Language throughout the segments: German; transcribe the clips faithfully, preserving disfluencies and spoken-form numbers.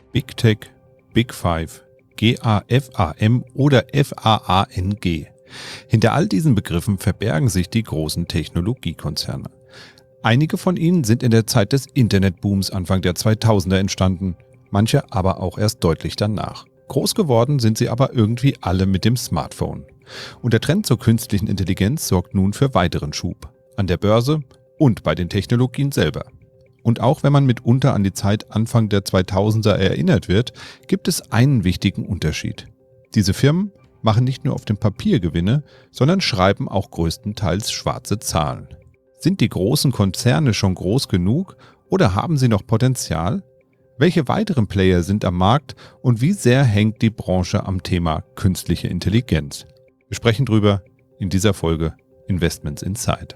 Big Tech, Big Five, G A F A M oder F A A N G. Hinter all diesen Begriffen verbergen sich die großen Technologiekonzerne. Einige von ihnen sind in der Zeit des Internetbooms Anfang der zweitausender entstanden, manche aber auch erst deutlich danach. Groß geworden sind sie aber irgendwie alle mit dem Smartphone. Und der Trend zur künstlichen Intelligenz sorgt nun für weiteren Schub. An der Börse und bei den Technologien selber. Und auch wenn man mitunter an die Zeit Anfang der zweitausender erinnert wird, gibt es einen wichtigen Unterschied. Diese Firmen machen nicht nur auf dem Papier Gewinne, sondern schreiben auch größtenteils schwarze Zahlen. Sind die großen Konzerne schon groß genug oder haben sie noch Potenzial? Welche weiteren Player sind am Markt und wie sehr hängt die Branche am Thema künstliche Intelligenz? Wir sprechen drüber in dieser Folge Investments Inside.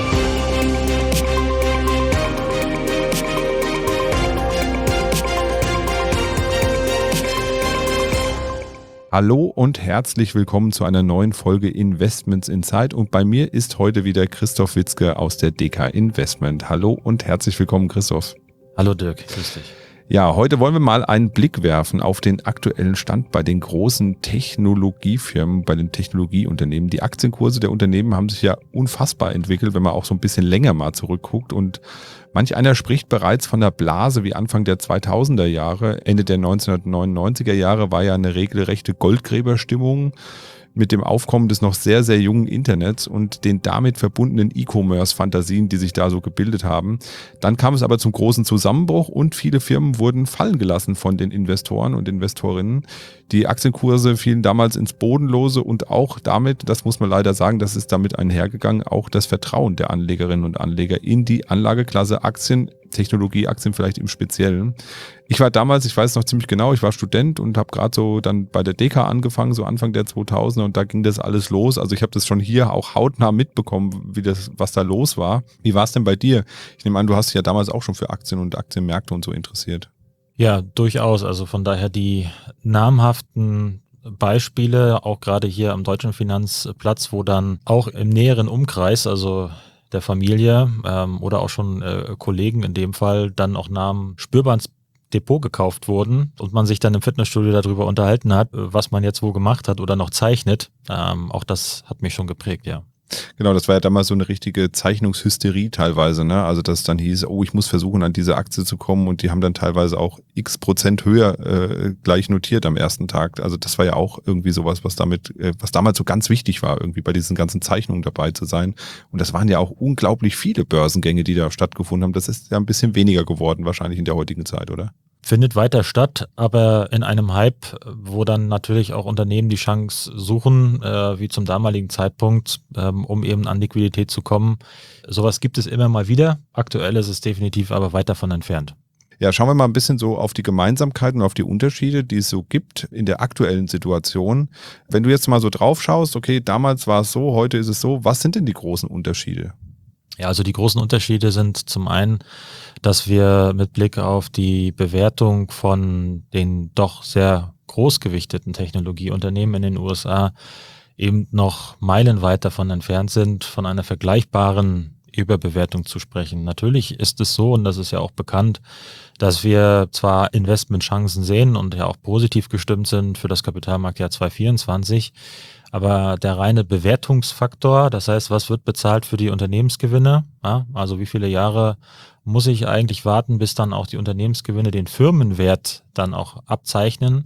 Hallo und herzlich willkommen zu einer neuen Folge Investments Inside und bei mir ist heute wieder Christoph Witzke aus der D K Investment. Hallo und herzlich willkommen, Christoph. Hallo Dirk, grüß dich. Ja, heute wollen wir mal einen Blick werfen auf den aktuellen Stand bei den großen Technologiefirmen, bei den Technologieunternehmen. Die Aktienkurse der Unternehmen haben sich ja unfassbar entwickelt, wenn man auch so ein bisschen länger mal zurückguckt. Und manch einer spricht bereits von der Blase wie Anfang der zweitausender Jahre. Ende der neunzehnhundertneunundneunziger Jahre war ja eine regelrechte Goldgräberstimmung mit dem Aufkommen des noch sehr, sehr jungen Internets und den damit verbundenen E-Commerce-Fantasien, die sich da so gebildet haben. Dann kam es aber zum großen Zusammenbruch und viele Firmen wurden fallen gelassen von den Investoren und Investorinnen. Die Aktienkurse fielen damals ins Bodenlose und auch damit, das muss man leider sagen, das ist damit einhergegangen, auch das Vertrauen der Anlegerinnen und Anleger in die Anlageklasse Aktien, Technologieaktien vielleicht im Speziellen. Ich war damals, ich weiß noch ziemlich genau, ich war Student und habe gerade so dann bei der D K angefangen, so Anfang der zweitausender und da ging das alles los. Also ich habe das schon hier auch hautnah mitbekommen, wie das, was da los war. Wie war es denn bei dir? Ich nehme an, du hast dich ja damals auch schon für Aktien und Aktienmärkte und so interessiert. Ja, durchaus. Also von daher die namhaften Beispiele, auch gerade hier am Deutschen Finanzplatz, wo dann auch im näheren Umkreis, also der Familie ähm, oder auch schon äh, Kollegen in dem Fall, dann auch Namen spürbar ins Depot gekauft wurden und man sich dann im Fitnessstudio darüber unterhalten hat, was man jetzt wo gemacht hat oder noch zeichnet. Ähm, auch das hat mich schon geprägt, ja. Genau, das war ja damals so eine richtige Zeichnungshysterie teilweise, ne? Also dass dann hieß, oh, ich muss versuchen, an diese Aktie zu kommen und die haben dann teilweise auch x Prozent höher äh, gleich notiert am ersten Tag. Also das war ja auch irgendwie sowas, was damit, äh, was damals so ganz wichtig war, irgendwie bei diesen ganzen Zeichnungen dabei zu sein. Und das waren ja auch unglaublich viele Börsengänge, die da stattgefunden haben. Das ist ja ein bisschen weniger geworden wahrscheinlich in der heutigen Zeit, oder? Findet weiter statt, aber in einem Hype, wo dann natürlich auch Unternehmen die Chance suchen, äh, wie zum damaligen Zeitpunkt, ähm, um eben an Liquidität zu kommen. Sowas gibt es immer mal wieder. Aktuell ist es definitiv aber weit davon entfernt. Ja, schauen wir mal ein bisschen so auf die Gemeinsamkeiten und auf die Unterschiede, die es so gibt in der aktuellen Situation. Wenn du jetzt mal so drauf schaust, okay, damals war es so, heute ist es so, was sind denn die großen Unterschiede? Ja, also die großen Unterschiede sind zum einen, dass wir mit Blick auf die Bewertung von den doch sehr großgewichteten Technologieunternehmen in den U S A eben noch meilenweit davon entfernt sind, von einer vergleichbaren Überbewertung zu sprechen. Natürlich ist es so, und das ist ja auch bekannt, dass wir zwar Investmentchancen sehen und ja auch positiv gestimmt sind für das Kapitalmarktjahr zweitausendvierundzwanzig, aber der reine Bewertungsfaktor, das heißt, was wird bezahlt für die Unternehmensgewinne, ja, also wie viele Jahre muss ich eigentlich warten, bis dann auch die Unternehmensgewinne den Firmenwert dann auch abzeichnen,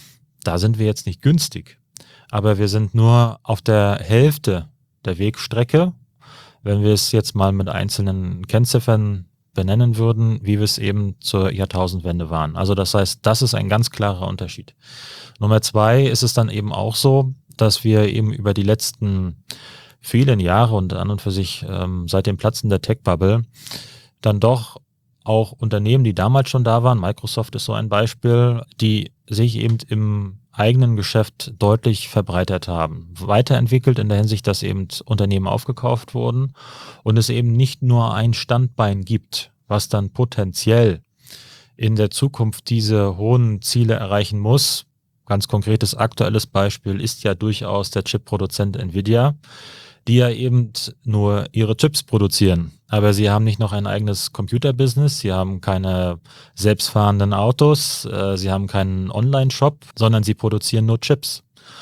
da sind wir jetzt nicht günstig. Aber wir sind nur auf der Hälfte der Wegstrecke, wenn wir es jetzt mal mit einzelnen Kennziffern benennen würden, wie wir es eben zur Jahrtausendwende waren. Also das heißt, das ist ein ganz klarer Unterschied. Nummer zwei ist es dann eben auch so, dass wir eben über die letzten vielen Jahre und an und für sich ähm, seit dem Platzen der Tech-Bubble dann doch auch Unternehmen, die damals schon da waren, Microsoft ist so ein Beispiel, die sich eben im eigenen Geschäft deutlich verbreitert haben. Weiterentwickelt in der Hinsicht, dass eben Unternehmen aufgekauft wurden und es eben nicht nur ein Standbein gibt, was dann potenziell in der Zukunft diese hohen Ziele erreichen muss. Ganz konkretes aktuelles Beispiel ist ja durchaus der Chip-Produzent Nvidia, die ja eben nur ihre Chips produzieren aber sie haben nicht noch ein eigenes Computerbusiness, sie haben keine selbstfahrenden Autos, äh, sie haben keinen Online-Shop, sondern sie produzieren nur Chips.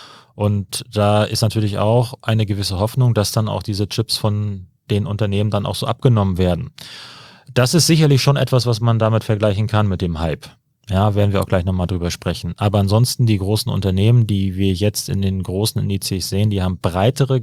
Und da ist natürlich auch eine gewisse Hoffnung, dass dann auch diese Chips von den Unternehmen dann auch so abgenommen werden. Das ist sicherlich schon etwas, was man damit vergleichen kann mit dem Hype. Ja, werden wir auch gleich nochmal drüber sprechen. Aber ansonsten die großen Unternehmen, die wir jetzt in den großen Indizes sehen, die haben breitere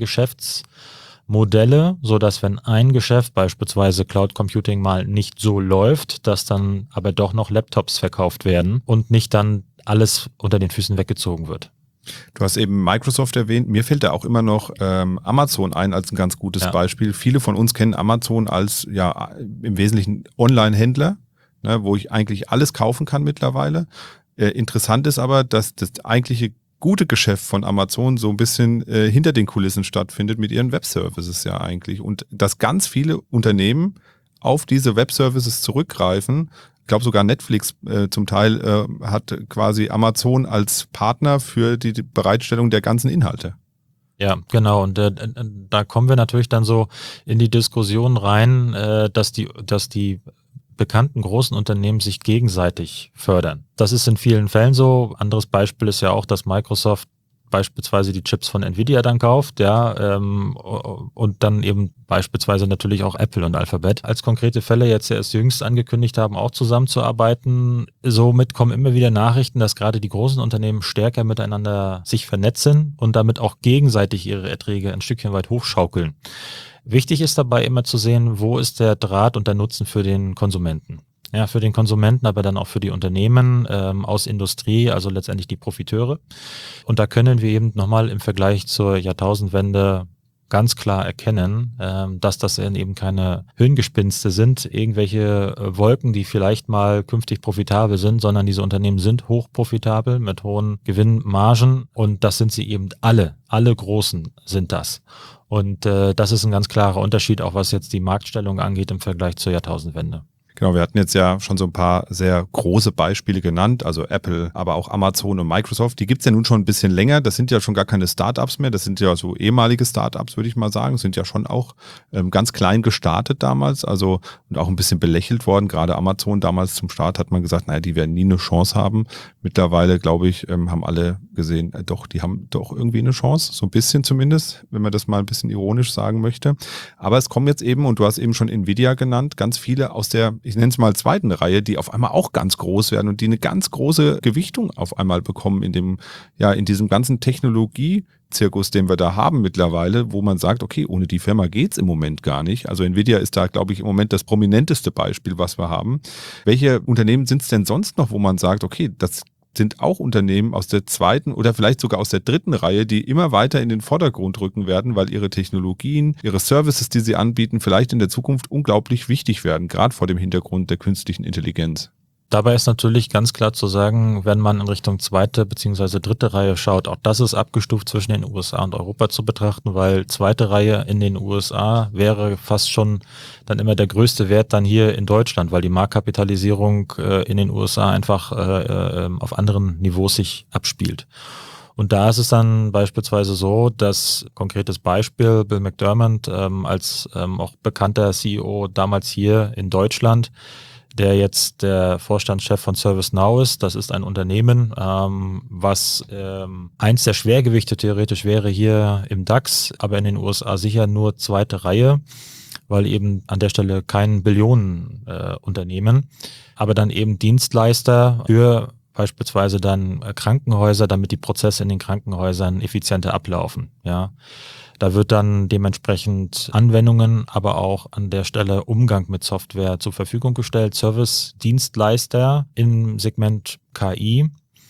Geschäftsmodelle, so dass wenn ein Geschäft, beispielsweise Cloud Computing, mal nicht so läuft, dass dann aber doch noch Laptops verkauft werden und nicht dann alles unter den Füßen weggezogen wird. Du hast eben Microsoft erwähnt. Mir fällt da auch immer noch ähm, Amazon ein als ein ganz gutes Ja. Beispiel. Viele von uns kennen Amazon als ja im Wesentlichen Online-Händler, ne, wo ich eigentlich alles kaufen kann mittlerweile. Äh, interessant ist aber, dass das eigentliche gute Geschäft von Amazon so ein bisschen äh, hinter den Kulissen stattfindet mit ihren Web-Services ja eigentlich. Und dass ganz viele Unternehmen auf diese Web-Services zurückgreifen. Ich glaube sogar Netflix äh, zum Teil äh, hat quasi Amazon als Partner für die, die Bereitstellung der ganzen Inhalte. Ja, genau. Und äh, da kommen wir natürlich dann so in die Diskussion rein, äh, dass die, dass die bekannten großen Unternehmen sich gegenseitig fördern. Das ist in vielen Fällen so. Anderes Beispiel ist ja auch, dass Microsoft beispielsweise die Chips von Nvidia dann kauft, ja, ähm, und dann eben beispielsweise natürlich auch Apple und Alphabet als konkrete Fälle jetzt ja erst jüngst angekündigt haben, auch zusammenzuarbeiten. Somit kommen immer wieder Nachrichten, dass gerade die großen Unternehmen stärker miteinander sich vernetzen und damit auch gegenseitig ihre Erträge ein Stückchen weit hochschaukeln. Wichtig ist dabei immer zu sehen, wo ist der Draht und der Nutzen für den Konsumenten. Ja, für den Konsumenten, aber dann auch für die Unternehmen ähm, aus Industrie, also letztendlich die Profiteure. Und da können wir eben nochmal im Vergleich zur Jahrtausendwende ganz klar erkennen, ähm, dass das eben keine Hirngespinste sind, irgendwelche äh, Wolken, die vielleicht mal künftig profitabel sind, sondern diese Unternehmen sind hochprofitabel mit hohen Gewinnmargen und das sind sie eben alle. Alle Großen sind das. Und äh, das ist ein ganz klarer Unterschied, auch was jetzt die Marktstellung angeht im Vergleich zur Jahrtausendwende. Genau, wir hatten jetzt ja schon so ein paar sehr große Beispiele genannt, also Apple, aber auch Amazon und Microsoft. Die gibt's ja nun schon ein bisschen länger. Das sind ja schon gar keine Startups mehr. Das sind ja so ehemalige Startups, würde ich mal sagen. Sind ja schon auch ähm, ganz klein gestartet damals, also und auch ein bisschen belächelt worden. Gerade Amazon damals zum Start hat man gesagt, naja, die werden nie eine Chance haben. Mittlerweile, glaube ich, ähm, haben alle gesehen, äh, doch, die haben doch irgendwie eine Chance, so ein bisschen zumindest, wenn man das mal ein bisschen ironisch sagen möchte. Aber es kommen jetzt eben, und du hast eben schon Nvidia genannt, ganz viele aus der, ich nenne es mal zweiten Reihe, die auf einmal auch ganz groß werden und die eine ganz große Gewichtung auf einmal bekommen in dem, ja, in diesem ganzen Technologie-Zirkus, den wir da haben mittlerweile, wo man sagt, okay, ohne die Firma geht's im Moment gar nicht. Also Nvidia ist da, glaube ich, im Moment das prominenteste Beispiel, was wir haben. Welche Unternehmen sind es denn sonst noch, wo man sagt, okay, das sind auch Unternehmen aus der zweiten oder vielleicht sogar aus der dritten Reihe, die immer weiter in den Vordergrund rücken werden, weil ihre Technologien, ihre Services, die sie anbieten, vielleicht in der Zukunft unglaublich wichtig werden, gerade vor dem Hintergrund der künstlichen Intelligenz. Dabei ist natürlich ganz klar zu sagen, wenn man in Richtung zweite bzw. dritte Reihe schaut, auch das ist abgestuft zwischen den U S A und Europa zu betrachten, weil zweite Reihe in den U S A wäre fast schon dann immer der größte Wert dann hier in Deutschland, weil die Marktkapitalisierung äh, in den U S A einfach äh, äh, auf anderen Niveaus sich abspielt. Und da ist es dann beispielsweise so, dass, konkretes Beispiel, Bill McDermott ähm, als ähm, auch bekannter C E O damals hier in Deutschland, der jetzt der Vorstandschef von ServiceNow ist. Das ist ein Unternehmen, ähm, was ähm, eins der Schwergewichte theoretisch wäre hier im DAX, aber in den U S A sicher nur zweite Reihe, weil eben an der Stelle kein Billionenunternehmen, äh, aber dann eben Dienstleister für beispielsweise dann Krankenhäuser, damit die Prozesse in den Krankenhäusern effizienter ablaufen, ja. Da wird dann dementsprechend Anwendungen, aber auch an der Stelle Umgang mit Software zur Verfügung gestellt. Service-Dienstleister im Segment K I.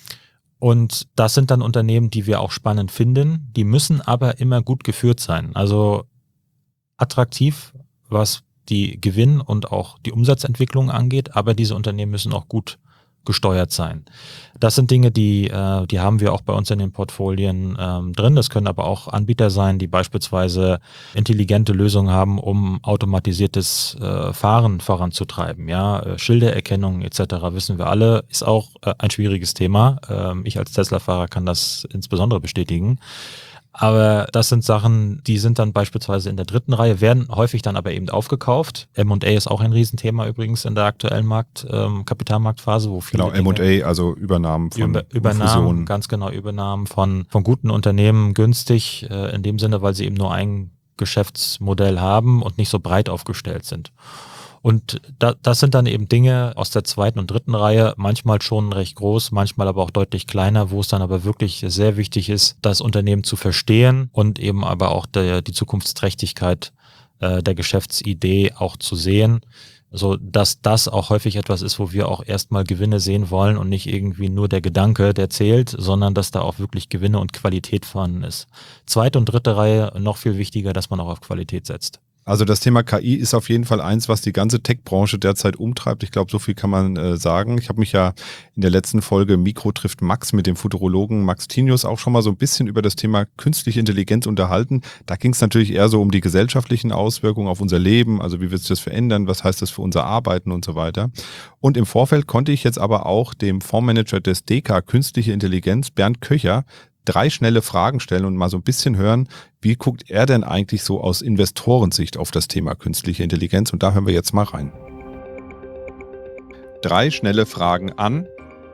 Und das sind dann Unternehmen, die wir auch spannend finden. Die müssen aber immer gut geführt sein. Also attraktiv, was die Gewinn- und auch die Umsatzentwicklung angeht. Aber diese Unternehmen müssen auch gut gesteuert sein. Das sind Dinge, die, äh, die haben wir auch bei uns in den Portfolien ähm, drin. Das können aber auch Anbieter sein, die beispielsweise intelligente Lösungen haben, um automatisiertes äh, Fahren voranzutreiben. Ja, äh, Schildererkennung et cetera wissen wir alle, ist auch äh, ein schwieriges Thema. Ähm, ich als Tesla-Fahrer kann das insbesondere bestätigen. Aber das sind Sachen, die sind dann beispielsweise in der dritten Reihe, werden häufig dann aber eben aufgekauft. M und A ist auch ein Riesenthema übrigens in der aktuellen Markt, ähm, Kapitalmarktphase, wo viele Genau, M und A, also Übernahmen von Über, Übernahmen, Fusionen. Ganz genau, Übernahmen von, von guten Unternehmen günstig, äh, in dem Sinne, weil sie eben nur ein Geschäftsmodell haben und nicht so breit aufgestellt sind. Und da, das sind dann eben Dinge aus der zweiten und dritten Reihe, manchmal schon recht groß, manchmal aber auch deutlich kleiner, wo es dann aber wirklich sehr wichtig ist, das Unternehmen zu verstehen und eben aber auch der, die Zukunftsträchtigkeit äh, der Geschäftsidee auch zu sehen, so dass das auch häufig etwas ist, wo wir auch erstmal Gewinne sehen wollen und nicht irgendwie nur der Gedanke, der zählt, sondern dass da auch wirklich Gewinne und Qualität vorhanden ist. Zweite und dritte Reihe noch viel wichtiger, dass man auch auf Qualität setzt. Also das Thema K I ist auf jeden Fall eins, was die ganze Tech-Branche derzeit umtreibt. Ich glaube, so viel kann man äh, sagen. Ich habe mich ja in der letzten Folge Mikro trifft Max mit dem Futurologen Max Tinius auch schon mal so ein bisschen über das Thema künstliche Intelligenz unterhalten. Da ging es natürlich eher so um die gesellschaftlichen Auswirkungen auf unser Leben, also wie wird sich das verändern, was heißt das für unser Arbeiten und so weiter. Und im Vorfeld konnte ich jetzt aber auch dem Fondsmanager des D K Künstliche Intelligenz, Bernd Köcher, drei schnelle Fragen stellen und mal so ein bisschen hören, wie guckt er denn eigentlich so aus Investorensicht auf das Thema künstliche Intelligenz? Und da hören wir jetzt mal rein. Drei schnelle Fragen an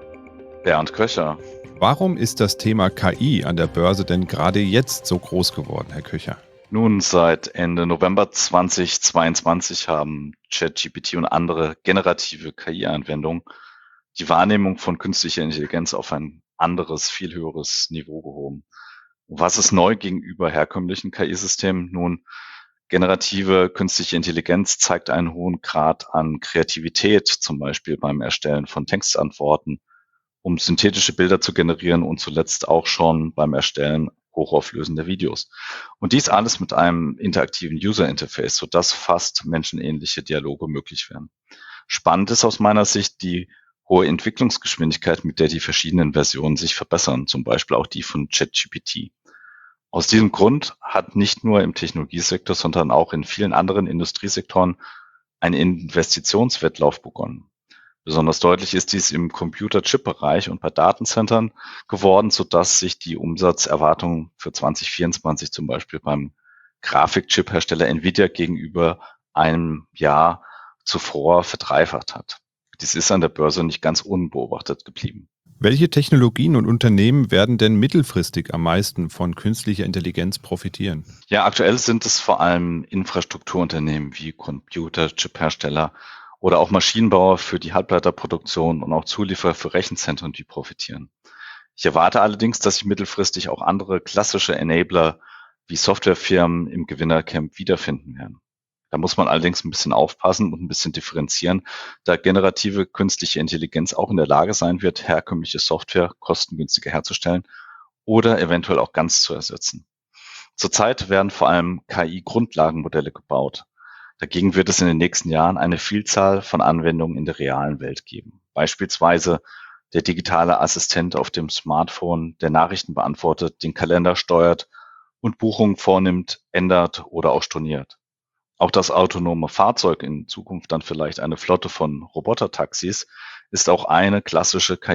Bernd Köcher. Warum ist das Thema K I an der Börse denn gerade jetzt so groß geworden, Herr Köcher? Nun, seit Ende November zweitausendzweiundzwanzig haben ChatGPT und andere generative K I-Anwendungen die Wahrnehmung von künstlicher Intelligenz auf ein anderes, viel höheres Niveau gehoben. Was ist neu gegenüber herkömmlichen K I-Systemen? Nun, generative künstliche Intelligenz zeigt einen hohen Grad an Kreativität, zum Beispiel beim Erstellen von Textantworten, um synthetische Bilder zu generieren und zuletzt auch schon beim Erstellen hochauflösender Videos. Und dies alles mit einem interaktiven User-Interface, sodass fast menschenähnliche Dialoge möglich werden. Spannend ist aus meiner Sicht die hohe Entwicklungsgeschwindigkeit, mit der die verschiedenen Versionen sich verbessern, zum Beispiel auch die von ChatGPT. Aus diesem Grund hat nicht nur im Technologiesektor, sondern auch in vielen anderen Industriesektoren ein Investitionswettlauf begonnen. Besonders deutlich ist dies im Computer-Chip-Bereich und bei Datencentern geworden, sodass sich die Umsatzerwartung für zwanzig vierundzwanzig zum Beispiel beim Grafikchip-Hersteller Nvidia gegenüber einem Jahr zuvor verdreifacht hat. Dies ist an der Börse nicht ganz unbeobachtet geblieben. Welche Technologien und Unternehmen werden denn mittelfristig am meisten von künstlicher Intelligenz profitieren? Ja, aktuell sind es vor allem Infrastrukturunternehmen wie Computer-Chip-Hersteller oder auch Maschinenbauer für die Halbleiterproduktion und auch Zulieferer für Rechenzentren, die profitieren. Ich erwarte allerdings, dass sich mittelfristig auch andere klassische Enabler wie Softwarefirmen im Gewinnercamp wiederfinden werden. Da muss man allerdings ein bisschen aufpassen und ein bisschen differenzieren, da generative künstliche Intelligenz auch in der Lage sein wird, herkömmliche Software kostengünstiger herzustellen oder eventuell auch ganz zu ersetzen. Zurzeit werden vor allem K I-Grundlagenmodelle gebaut. Dagegen wird es in den nächsten Jahren eine Vielzahl von Anwendungen in der realen Welt geben. Beispielsweise der digitale Assistent auf dem Smartphone, der Nachrichten beantwortet, den Kalender steuert und Buchungen vornimmt, ändert oder auch storniert. Auch das autonome Fahrzeug, in Zukunft dann vielleicht eine Flotte von Robotertaxis, ist auch eine klassische K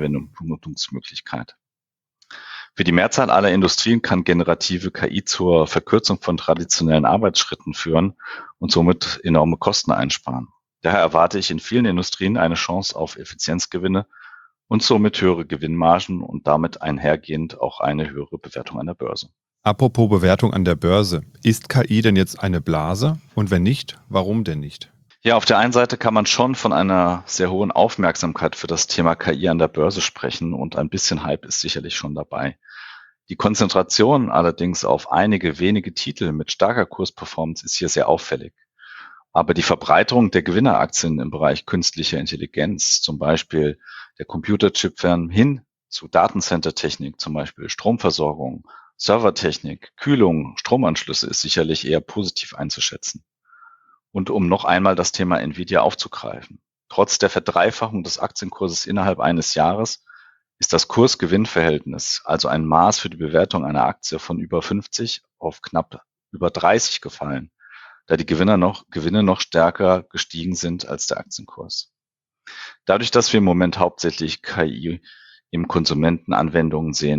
I-Anwendungsmöglichkeit. Für die Mehrzahl aller Industrien kann generative K I zur Verkürzung von traditionellen Arbeitsschritten führen und somit enorme Kosten einsparen. Daher erwarte ich in vielen Industrien eine Chance auf Effizienzgewinne und somit höhere Gewinnmargen und damit einhergehend auch eine höhere Bewertung an der Börse. Apropos Bewertung an der Börse. Ist K I denn jetzt eine Blase? Und wenn nicht, warum denn nicht? Ja, auf der einen Seite kann man schon von einer sehr hohen Aufmerksamkeit für das Thema K I an der Börse sprechen und ein bisschen Hype ist sicherlich schon dabei. Die Konzentration allerdings auf einige wenige Titel mit starker Kursperformance ist hier sehr auffällig. Aber die Verbreiterung der Gewinneraktien im Bereich künstlicher Intelligenz, zum Beispiel der Computerchip-Firmen hin zu Datencenter-Technik, zum Beispiel Stromversorgung, Servertechnik, Kühlung, Stromanschlüsse ist sicherlich eher positiv einzuschätzen. Und um noch einmal das Thema Nvidia aufzugreifen. Trotz der Verdreifachung des Aktienkurses innerhalb eines Jahres ist das Kurs-Gewinn-Verhältnis, also ein Maß für die Bewertung einer Aktie, von über fünfzig auf knapp über dreißig gefallen, da die Gewinner noch, Gewinne noch stärker gestiegen sind als der Aktienkurs. Dadurch, dass wir im Moment hauptsächlich K I im Konsumentenanwendungen sehen,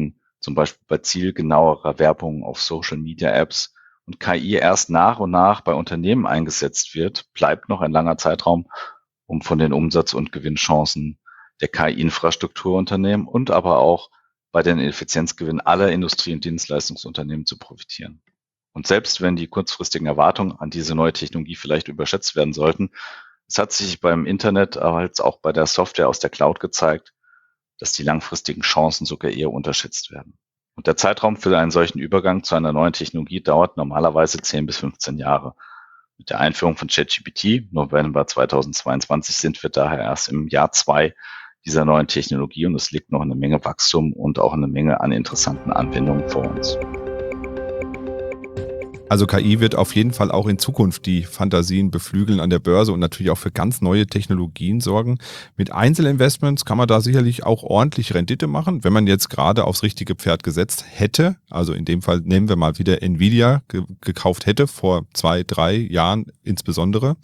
zum Beispiel bei zielgenauerer Werbung auf Social-Media-Apps, und K I erst nach und nach bei Unternehmen eingesetzt wird, bleibt noch ein langer Zeitraum, um von den Umsatz- und Gewinnchancen der K I-Infrastrukturunternehmen und aber auch bei den Effizienzgewinnen aller Industrie- und Dienstleistungsunternehmen zu profitieren. Und selbst wenn die kurzfristigen Erwartungen an diese neue Technologie vielleicht überschätzt werden sollten, es hat sich beim Internet, aber jetzt auch bei der Software aus der Cloud gezeigt, dass die langfristigen Chancen sogar eher unterschätzt werden. Und der Zeitraum für einen solchen Übergang zu einer neuen Technologie dauert normalerweise zehn bis fünfzehn Jahre. Mit der Einführung von ChatGPT, November zweitausendzweiundzwanzig, sind wir daher erst im Jahr zwei dieser neuen Technologie und es liegt noch eine Menge Wachstum und auch eine Menge an interessanten Anwendungen vor uns. Also K I wird auf jeden Fall auch in Zukunft die Fantasien beflügeln an der Börse und natürlich auch für ganz neue Technologien sorgen. Mit Einzelinvestments kann man da sicherlich auch ordentlich Rendite machen, wenn man jetzt gerade aufs richtige Pferd gesetzt hätte. Also in dem Fall nehmen wir mal wieder Nvidia ge- gekauft hätte, vor zwei, drei Jahren insbesondere.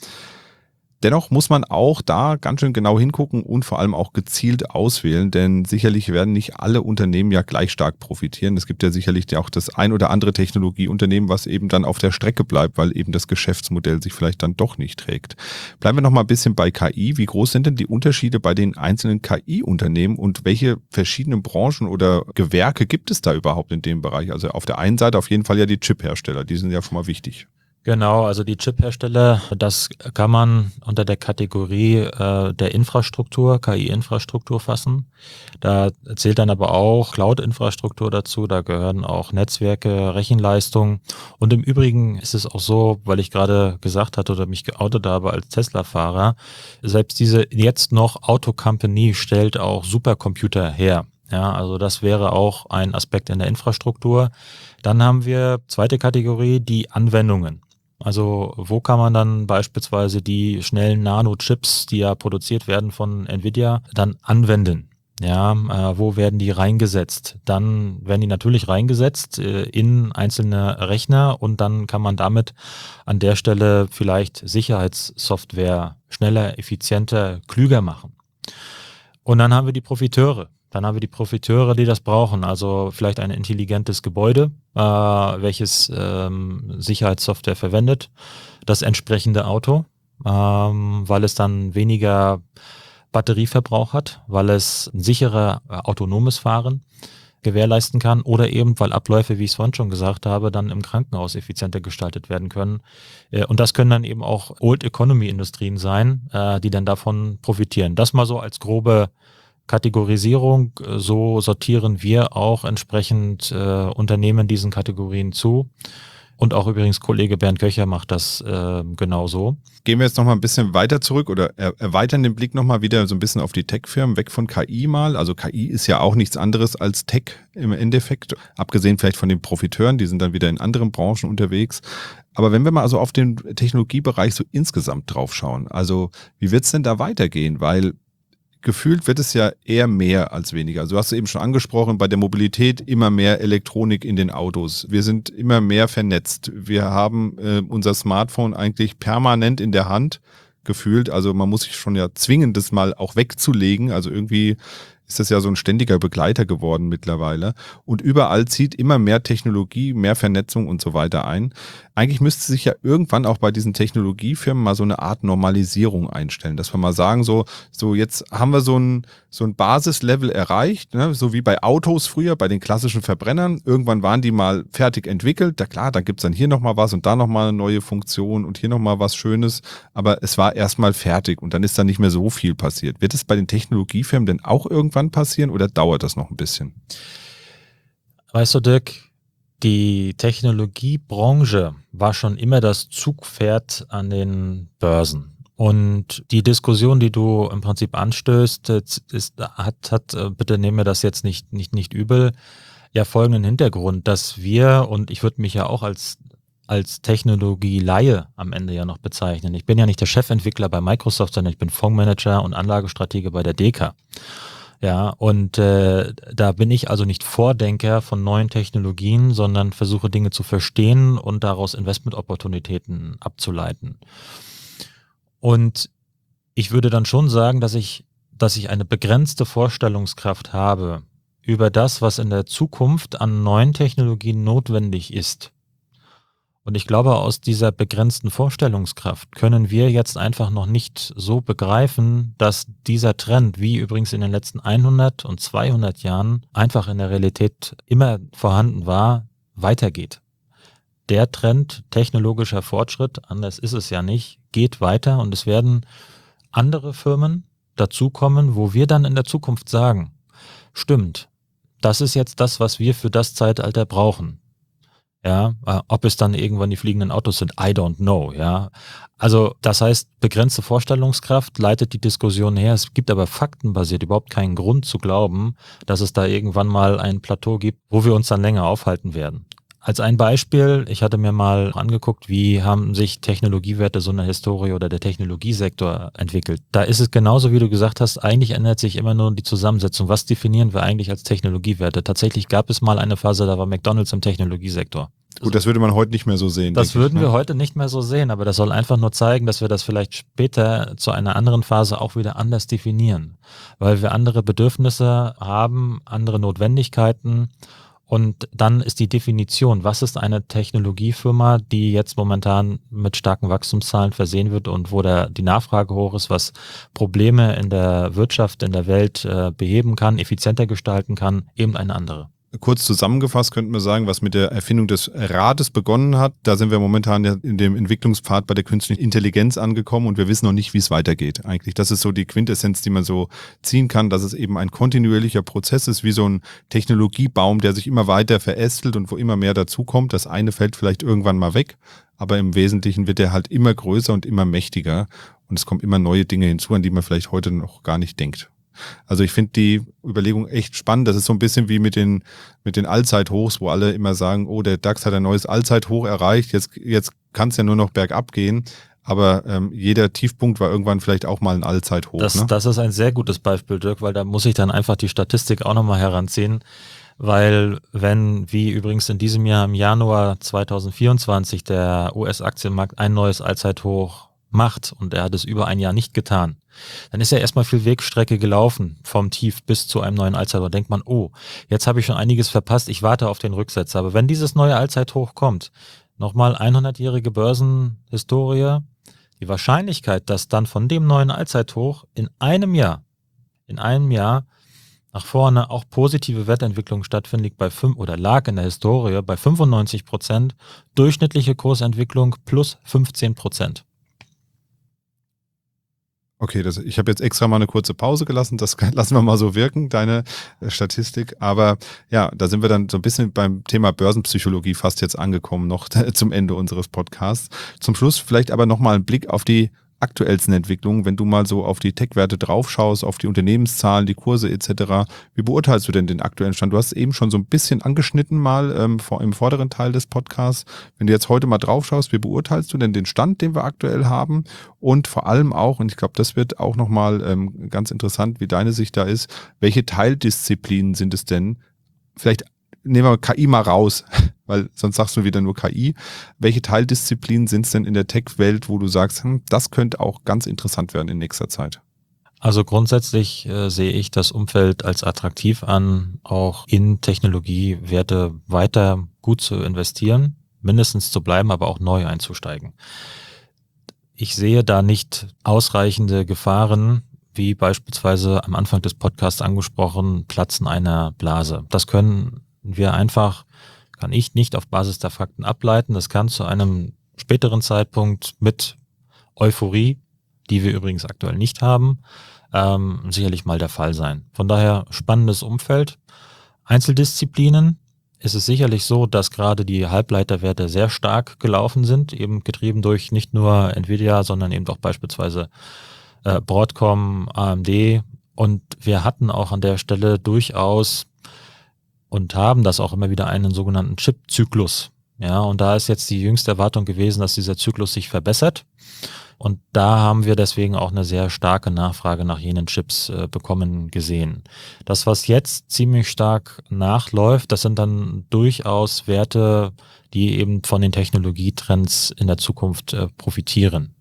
Dennoch muss man auch da ganz schön genau hingucken und vor allem auch gezielt auswählen, denn sicherlich werden nicht alle Unternehmen ja gleich stark profitieren. Es gibt ja sicherlich auch das ein oder andere Technologieunternehmen, was eben dann auf der Strecke bleibt, weil eben das Geschäftsmodell sich vielleicht dann doch nicht trägt. Bleiben wir noch mal ein bisschen bei K I. Wie groß sind denn die Unterschiede bei den einzelnen K I-Unternehmen und welche verschiedenen Branchen oder Gewerke gibt es da überhaupt in dem Bereich? Also auf der einen Seite auf jeden Fall ja die Chip-Hersteller, die sind ja schon mal wichtig. Genau, also die Chip-Hersteller, das kann man unter der Kategorie äh, der Infrastruktur, K I-Infrastruktur fassen. Da zählt dann aber auch Cloud-Infrastruktur dazu, da gehören auch Netzwerke, Rechenleistung. Und im Übrigen ist es auch so, weil ich gerade gesagt hatte oder mich geoutet habe als Tesla-Fahrer, selbst diese jetzt noch Auto-Company stellt auch Supercomputer her. Ja, also das wäre auch ein Aspekt in der Infrastruktur. Dann haben wir zweite Kategorie, die Anwendungen. Also wo kann man dann beispielsweise die schnellen Nano-Chips, die ja produziert werden von Nvidia, dann anwenden? Ja, äh, wo werden die reingesetzt? Dann werden die natürlich reingesetzt äh, in einzelne Rechner und dann kann man damit an der Stelle vielleicht Sicherheitssoftware schneller, effizienter, klüger machen. Und dann haben wir die Profiteure. Dann haben wir die Profiteure, die das brauchen. Also vielleicht ein intelligentes Gebäude, äh, welches ähm, Sicherheitssoftware verwendet, das entsprechende Auto, ähm, weil es dann weniger Batterieverbrauch hat, weil es ein sicherer äh, autonomes Fahren gewährleisten kann oder eben, weil Abläufe, wie ich es vorhin schon gesagt habe, dann im Krankenhaus effizienter gestaltet werden können. Äh, und das können dann eben auch Old-Economy-Industrien sein, äh, die dann davon profitieren. Das mal so als grobe Kategorisierung, so sortieren wir auch entsprechend äh, Unternehmen diesen Kategorien zu. Und auch übrigens Kollege Bernd Köcher macht das äh, genauso. Gehen wir jetzt noch mal ein bisschen weiter zurück oder er, erweitern den Blick noch mal wieder so ein bisschen auf die Tech-Firmen, weg von K I mal. Also K I ist ja auch nichts anderes als Tech im Endeffekt, abgesehen vielleicht von den Profiteuren, die sind dann wieder in anderen Branchen unterwegs. Aber wenn wir mal also auf den Technologiebereich so insgesamt drauf schauen, also wie wird es denn da weitergehen? Weil gefühlt wird es ja eher mehr als weniger. Also du hast eben schon angesprochen, bei der Mobilität immer mehr Elektronik in den Autos. Wir sind immer mehr vernetzt. Wir haben äh, unser Smartphone eigentlich permanent in der Hand gefühlt. Also man muss sich schon ja zwingen, das mal auch wegzulegen. Also irgendwie ist das ja so ein ständiger Begleiter geworden mittlerweile. Und überall zieht immer mehr Technologie, mehr Vernetzung und so weiter ein. Eigentlich müsste sich ja irgendwann auch bei diesen Technologiefirmen mal so eine Art Normalisierung einstellen, dass wir mal sagen, so, so jetzt haben wir so ein, so ein Basislevel erreicht, ne? So wie bei Autos früher, bei den klassischen Verbrennern. Irgendwann waren die mal fertig entwickelt. Da klar, dann gibt's dann hier nochmal was und da nochmal eine neue Funktion und hier nochmal was Schönes. Aber es war erstmal fertig und dann ist da nicht mehr so viel passiert. Wird es bei den Technologiefirmen denn auch irgendwann passieren oder dauert das noch ein bisschen? Weißt du, Dirk, die Technologiebranche war schon immer das Zugpferd an den Börsen. Und die Diskussion, die du im Prinzip anstößt, ist, hat, hat, bitte nehme mir das jetzt nicht, nicht, nicht übel, ja folgenden Hintergrund, dass wir, und ich würde mich ja auch als, als Technologie-Laie am Ende ja noch bezeichnen. Ich bin ja nicht der Chefentwickler bei Microsoft, sondern ich bin Fondsmanager und Anlagestratege bei der D K. Ja, und äh, da bin ich also nicht Vordenker von neuen Technologien, sondern versuche Dinge zu verstehen und daraus Investmentopportunitäten abzuleiten. Und ich würde dann schon sagen, dass ich, dass ich eine begrenzte Vorstellungskraft habe, über das, was in der Zukunft an neuen Technologien notwendig ist. Und ich glaube, aus dieser begrenzten Vorstellungskraft können wir jetzt einfach noch nicht so begreifen, dass dieser Trend, wie übrigens in den letzten hundert und zweihundert Jahren einfach in der Realität immer vorhanden war, weitergeht. Der Trend technologischer Fortschritt, anders ist es ja nicht, geht weiter und es werden andere Firmen dazukommen, wo wir dann in der Zukunft sagen, stimmt, das ist jetzt das, was wir für das Zeitalter brauchen. Ja, äh, ob es dann irgendwann die fliegenden Autos sind, I don't know, ja. Also das heißt, begrenzte Vorstellungskraft leitet die Diskussion her. Es gibt aber faktenbasiert überhaupt keinen Grund zu glauben, dass es da irgendwann mal ein Plateau gibt, wo wir uns dann länger aufhalten werden. Als ein Beispiel, ich hatte mir mal angeguckt, wie haben sich Technologiewerte so in der Historie oder der Technologiesektor entwickelt. Da ist es genauso, wie du gesagt hast, eigentlich ändert sich immer nur die Zusammensetzung. Was definieren wir eigentlich als Technologiewerte? Tatsächlich gab es mal eine Phase, da war McDonald's im Technologiesektor. Gut, das würde man heute nicht mehr so sehen. Das würden ich, ne? wir heute nicht mehr so sehen, aber das soll einfach nur zeigen, dass wir das vielleicht später zu einer anderen Phase auch wieder anders definieren, weil wir andere Bedürfnisse haben, andere Notwendigkeiten. Und dann ist die Definition, was ist eine Technologiefirma, die jetzt momentan mit starken Wachstumszahlen versehen wird und wo der, die Nachfrage hoch ist, was Probleme in der Wirtschaft, in der Welt äh, beheben kann, effizienter gestalten kann, eben eine andere. Kurz zusammengefasst könnten wir sagen, was mit der Erfindung des Rades begonnen hat, da sind wir momentan in dem Entwicklungspfad bei der künstlichen Intelligenz angekommen und wir wissen noch nicht, wie es weitergeht. Eigentlich, das ist so die Quintessenz, die man so ziehen kann, dass es eben ein kontinuierlicher Prozess ist, wie so ein Technologiebaum, der sich immer weiter verästelt und wo immer mehr dazukommt. Das eine fällt vielleicht irgendwann mal weg, aber im Wesentlichen wird er halt immer größer und immer mächtiger und es kommen immer neue Dinge hinzu, an die man vielleicht heute noch gar nicht denkt. Also ich finde die Überlegung echt spannend. Das ist so ein bisschen wie mit den, mit den Allzeithochs, wo alle immer sagen, oh, der DAX hat ein neues Allzeithoch erreicht, jetzt, jetzt kann es ja nur noch bergab gehen. Aber ähm, jeder Tiefpunkt war irgendwann vielleicht auch mal ein Allzeithoch. Das, ne? das ist ein sehr gutes Beispiel, Dirk, weil da muss ich dann einfach die Statistik auch nochmal heranziehen. Weil wenn, wie übrigens in diesem Jahr im Januar zweitausendvierundzwanzig der U S-Aktienmarkt ein neues Allzeithoch macht und er hat es über ein Jahr nicht getan, dann ist ja erstmal viel Wegstrecke gelaufen vom Tief bis zu einem neuen Allzeithoch. Da denkt man, oh, jetzt habe ich schon einiges verpasst, ich warte auf den Rücksetzer. Aber wenn dieses neue Allzeithoch kommt, nochmal hundert-jährige Börsenhistorie, die Wahrscheinlichkeit, dass dann von dem neuen Allzeithoch in einem Jahr, in einem Jahr nach vorne auch positive Wertentwicklung stattfindet, liegt bei fünf oder lag in der Historie bei fünfundneunzig Prozent, durchschnittliche Kursentwicklung plus fünfzehn Prozent. Okay, das, ich habe jetzt extra mal eine kurze Pause gelassen, das lassen wir mal so wirken, deine äh, Statistik. Aber ja, da sind wir dann so ein bisschen beim Thema Börsenpsychologie fast jetzt angekommen, noch zum Ende unseres Podcasts. Zum Schluss vielleicht aber nochmal ein Blick auf die aktuellsten Entwicklungen, wenn du mal so auf die Tech-Werte draufschaust, auf die Unternehmenszahlen, die Kurse et cetera. Wie beurteilst du denn den aktuellen Stand? Du hast es eben schon so ein bisschen angeschnitten mal ähm, vor, im vorderen Teil des Podcasts. Wenn du jetzt heute mal draufschaust, wie beurteilst du denn den Stand, den wir aktuell haben? Und vor allem auch, und ich glaube, das wird auch nochmal ähm, ganz interessant, wie deine Sicht da ist, welche Teildisziplinen sind es denn? Vielleicht nehmen wir K I mal raus, weil sonst sagst du wieder nur K I. Welche Teildisziplinen sind es denn in der Tech-Welt, wo du sagst, hm, das könnte auch ganz interessant werden in nächster Zeit? Also grundsätzlich äh, sehe ich das Umfeld als attraktiv an, auch in Technologiewerte weiter gut zu investieren, mindestens zu bleiben, aber auch neu einzusteigen. Ich sehe da nicht ausreichende Gefahren, wie beispielsweise am Anfang des Podcasts angesprochen, Platzen einer Blase. Das können wir einfach, kann ich nicht auf Basis der Fakten ableiten. Das kann zu einem späteren Zeitpunkt mit Euphorie, die wir übrigens aktuell nicht haben, ähm, sicherlich mal der Fall sein. Von daher spannendes Umfeld. Einzeldisziplinen ist es sicherlich so, dass gerade die Halbleiterwerte sehr stark gelaufen sind, eben getrieben durch nicht nur Nvidia, sondern eben auch beispielsweise äh, Broadcom, A M D. Und wir hatten auch an der Stelle durchaus und haben das auch immer wieder einen sogenannten Chip-Zyklus. Ja, und da ist jetzt die jüngste Erwartung gewesen, dass dieser Zyklus sich verbessert. Und da haben wir deswegen auch eine sehr starke Nachfrage nach jenen Chips äh, bekommen gesehen. Das, was jetzt ziemlich stark nachläuft, das sind dann durchaus Werte, die eben von den Technologietrends in der Zukunft äh, profitieren.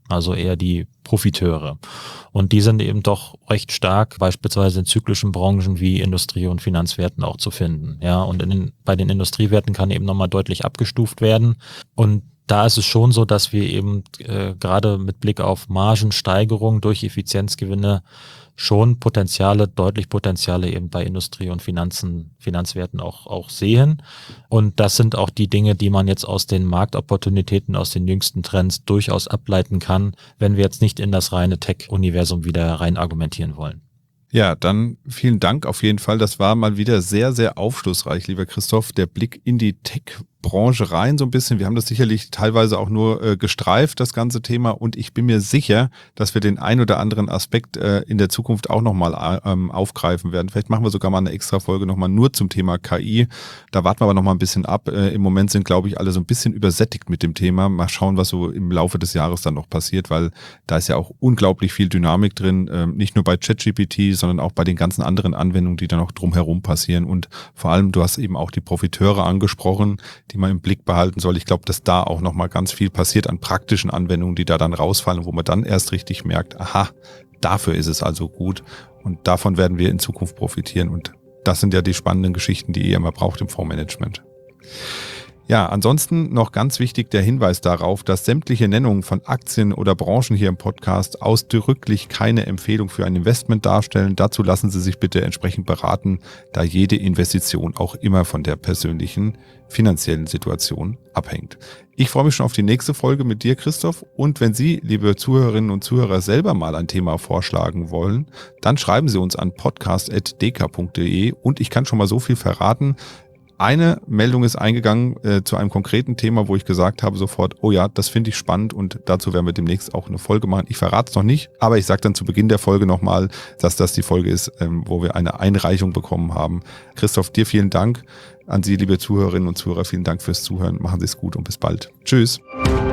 also eher die Profiteure. Und die sind eben doch recht stark, beispielsweise in zyklischen Branchen wie Industrie- und Finanzwerten auch zu finden. Ja, und in den, bei den Industriewerten kann eben nochmal deutlich abgestuft werden. Und da ist es schon so, dass wir eben äh, gerade mit Blick auf Margensteigerung durch Effizienzgewinne schon Potenziale, deutlich Potenziale eben bei Industrie- und Finanzen, Finanzwerten auch, auch sehen. Und das sind auch die Dinge, die man jetzt aus den Marktopportunitäten, aus den jüngsten Trends durchaus ableiten kann, wenn wir jetzt nicht in das reine Tech-Universum wieder rein argumentieren wollen. Ja, dann vielen Dank auf jeden Fall. Das war mal wieder sehr, sehr aufschlussreich, lieber Christoph. Der Blick in die Tech-Branche rein so ein bisschen. Wir haben das sicherlich teilweise auch nur äh, gestreift, das ganze Thema. Und ich bin mir sicher, dass wir den ein oder anderen Aspekt äh, in der Zukunft auch nochmal ähm, aufgreifen werden. Vielleicht machen wir sogar mal eine extra Folge nochmal nur zum Thema K I. Da warten wir aber nochmal ein bisschen ab. Äh, Im Moment sind, glaube ich, alle so ein bisschen übersättigt mit dem Thema. Mal schauen, was so im Laufe des Jahres dann noch passiert, weil da ist ja auch unglaublich viel Dynamik drin. Äh, nicht nur bei ChatGPT, sondern auch bei den ganzen anderen Anwendungen, die da noch drumherum passieren. Und vor allem, du hast eben auch die Profiteure angesprochen, die man im Blick behalten soll. Ich glaube, dass da auch nochmal ganz viel passiert an praktischen Anwendungen, die da dann rausfallen, wo man dann erst richtig merkt, aha, dafür ist es also gut. Und davon werden wir in Zukunft profitieren. Und das sind ja die spannenden Geschichten, die ihr immer braucht im Fondsmanagement. Ja, ansonsten noch ganz wichtig der Hinweis darauf, dass sämtliche Nennungen von Aktien oder Branchen hier im Podcast ausdrücklich keine Empfehlung für ein Investment darstellen. Dazu lassen Sie sich bitte entsprechend beraten, da jede Investition auch immer von der persönlichen finanziellen Situation abhängt. Ich freue mich schon auf die nächste Folge mit dir, Christoph. Und wenn Sie, liebe Zuhörerinnen und Zuhörer, selber mal ein Thema vorschlagen wollen, dann schreiben Sie uns an podcast at d k punkt d e. Und ich kann schon mal so viel verraten. Eine Meldung ist eingegangen äh, zu einem konkreten Thema, wo ich gesagt habe sofort, oh ja, das finde ich spannend und dazu werden wir demnächst auch eine Folge machen. Ich verrate es noch nicht, aber ich sage dann zu Beginn der Folge nochmal, dass das die Folge ist, ähm, wo wir eine Einreichung bekommen haben. Christoph, dir vielen Dank. An Sie, liebe Zuhörerinnen und Zuhörer, vielen Dank fürs Zuhören. Machen Sie es gut und bis bald. Tschüss.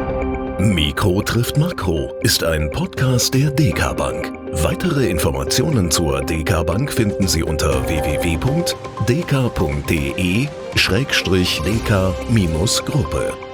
Mikro trifft Makro ist ein Podcast der D K Bank. Weitere Informationen zur D K Bank finden Sie unter w w w punkt d k punkt d e schrägstrich d k Gruppe.